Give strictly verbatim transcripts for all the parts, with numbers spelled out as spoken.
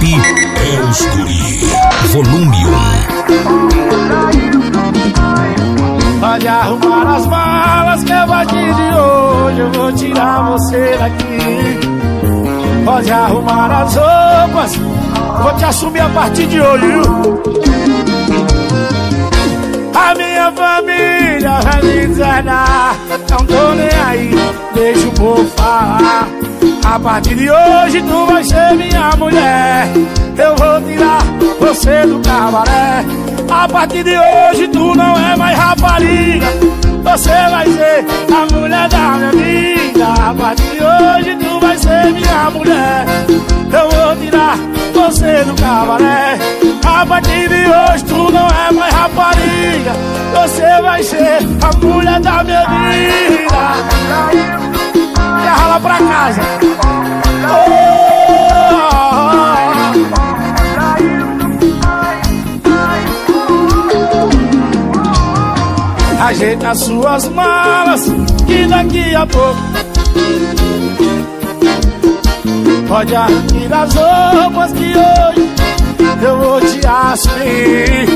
Aqui é os Guri, volume um. Pode arrumar as malas que a partir de hoje eu vou tirar você daqui. Pode arrumar as roupas, vou te assumir a partir de hoje, viu? A minha família vai me desanar, não tô nem aí, deixa o povo falar. A partir de hoje tu vai ser minha mulher, eu vou tirar você do cabaré. A partir de hoje tu não é mais rapariga, você vai ser a mulher da minha vida. A partir de hoje tu vai ser minha mulher, eu vou tirar você do cabaré. A partir de hoje tu não é mais rapariga, você vai ser a mulher da minha vida. E rala pra casa. Oh, ajeita as suas malas, que daqui a pouco pode arrancar as roupas que hoje eu vou te assumir.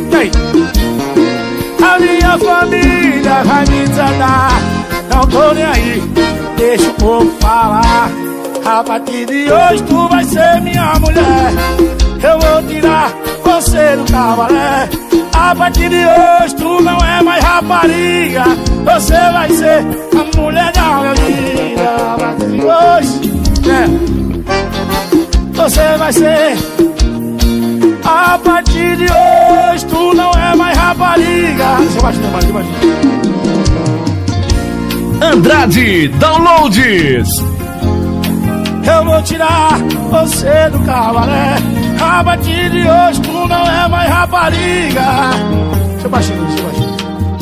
A minha família vai me desanar, não tô nem aí, deixa o povo falar. A partir de hoje tu vai ser minha mulher, eu vou tirar você do cabaré. A partir de hoje tu não é mais rapariga, você vai ser a mulher da minha vida. A partir de hoje, é, você vai ser. A partir de hoje tu não é mais rapariga. Deixa eu baixar, baixar, baixar. Andrade Downloads. Eu vou tirar você do cabaré. A partir de hoje tu não é mais rapariga. Deixa eu baixar, deixa eu baixar.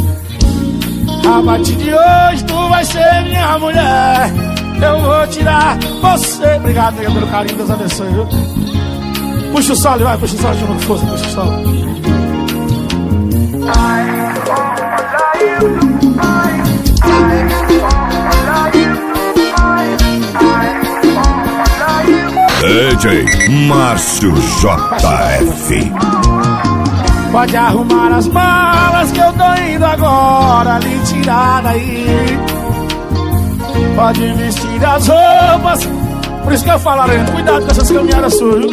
A partir de hoje tu vai ser minha mulher, eu vou tirar você. Obrigado, nega, pelo carinho, Deus abençoe, viu? Puxa o solo, vai, puxa o solo, chama com força, puxa o solo. D J Márcio J F. Pode arrumar as malas que eu tô indo agora lhe tirar daí. Pode vestir as roupas, por isso que eu falo, Arena, cuidado com essas caminhadas suas.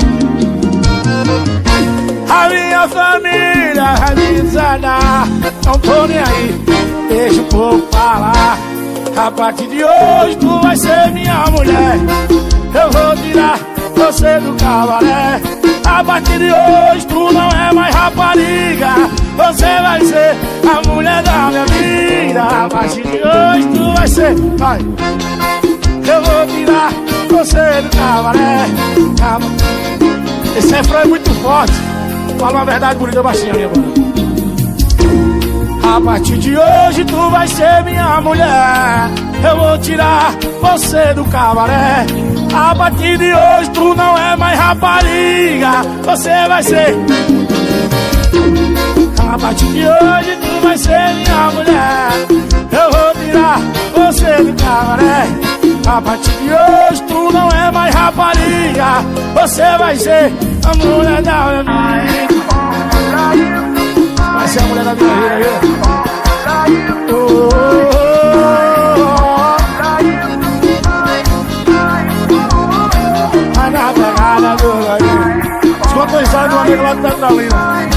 A minha família vai me desanar, não tô nem aí, deixa o povo falar. A partir de hoje tu vai ser minha mulher, eu vou tirar você do cabaré. A partir de hoje tu não é mais rapariga, você vai ser a mulher da minha vida. A partir de hoje tu vai ser, vai, eu vou tirar você do cabaré. Esse refrão é muito forte, fala uma verdade bonita baixinha, minha mano. A partir de hoje tu vai ser minha mulher, eu vou tirar você do cabaré. A partir de hoje tu não é mais rapariga, você vai ser. A partir de hoje tu vai ser minha mulher, eu vou tirar você do cabaré. A partir de hoje tu não é mais rapariga, você vai ser a mulher da minha vida. Vai ser a mulher da minha vida, viu? Oh, oh, oh. Vai na pegada do galinho. Escuta a história do amigo lá de Petrolina.